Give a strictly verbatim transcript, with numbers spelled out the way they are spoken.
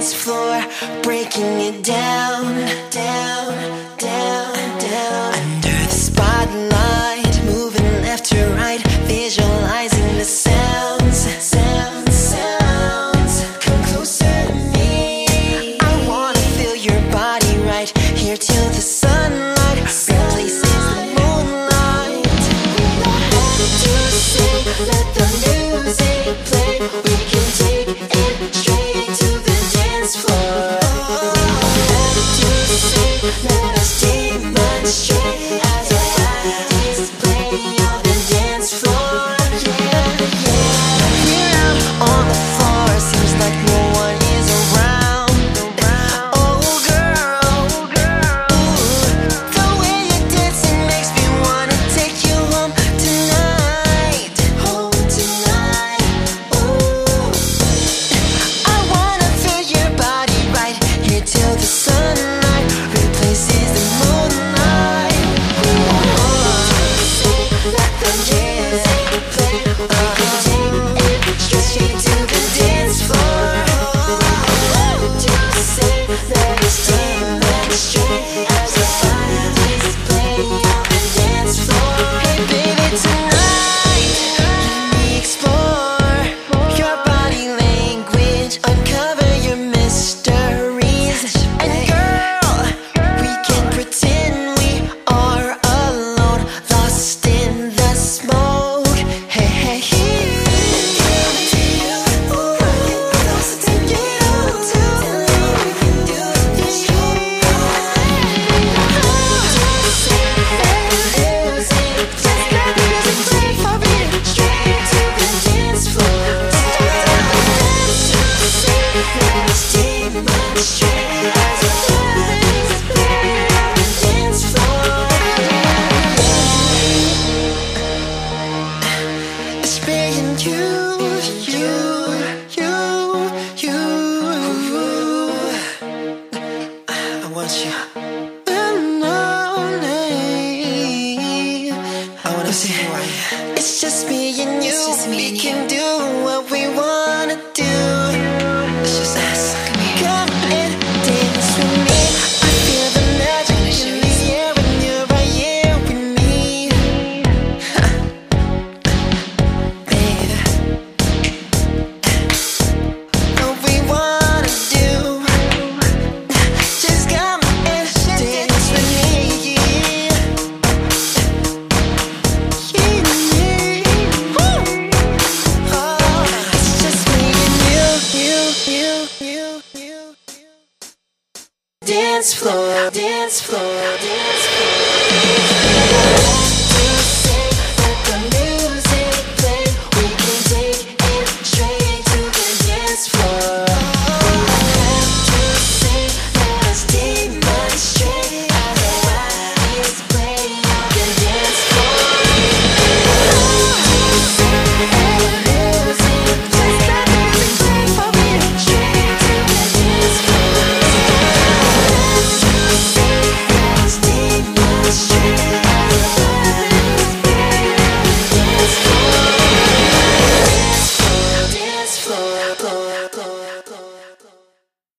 dance floor, breaking it down, down, down, down. Under the spotlight, moving left to right, visualizing the sounds, sounds, sounds. Come closer to me. I wanna feel your body right here till the sunlight replaces the moonlight. We don't have to sing, let the music play. We can take it straight to the dance floor. Have to sing, let us demonstrate as our bodies play on the dance floor. Yeah, yeah. We're out on the floor, seems like no one is around. Oh girl, ooh, the way you're dancing makes me wanna take you home tonight, home tonight. Ooh, I wanna feel your body right here till the sunlight replaces the moonlight. Let the music play. We can take it straight to the dance floor. To say that it's demonstrate as our bodies play on the dance floor. Hey baby, tonight let me explore your body language, uncover your mysteries. And girl, we can pretend we are alone, lost in the smoke. Hey, hey, hey. It's being you, you, you, you. I want you. I wanna see who I am. It's just me and you. We can do what we wanna do. It's just us. Come and dance with me. I feel the magic in the air when you're right here with me. Baby, what we wanna do, just come and dance with me. Oh, it's just me and you, you, you, you, you. Dance floor, dance floor, dance floor.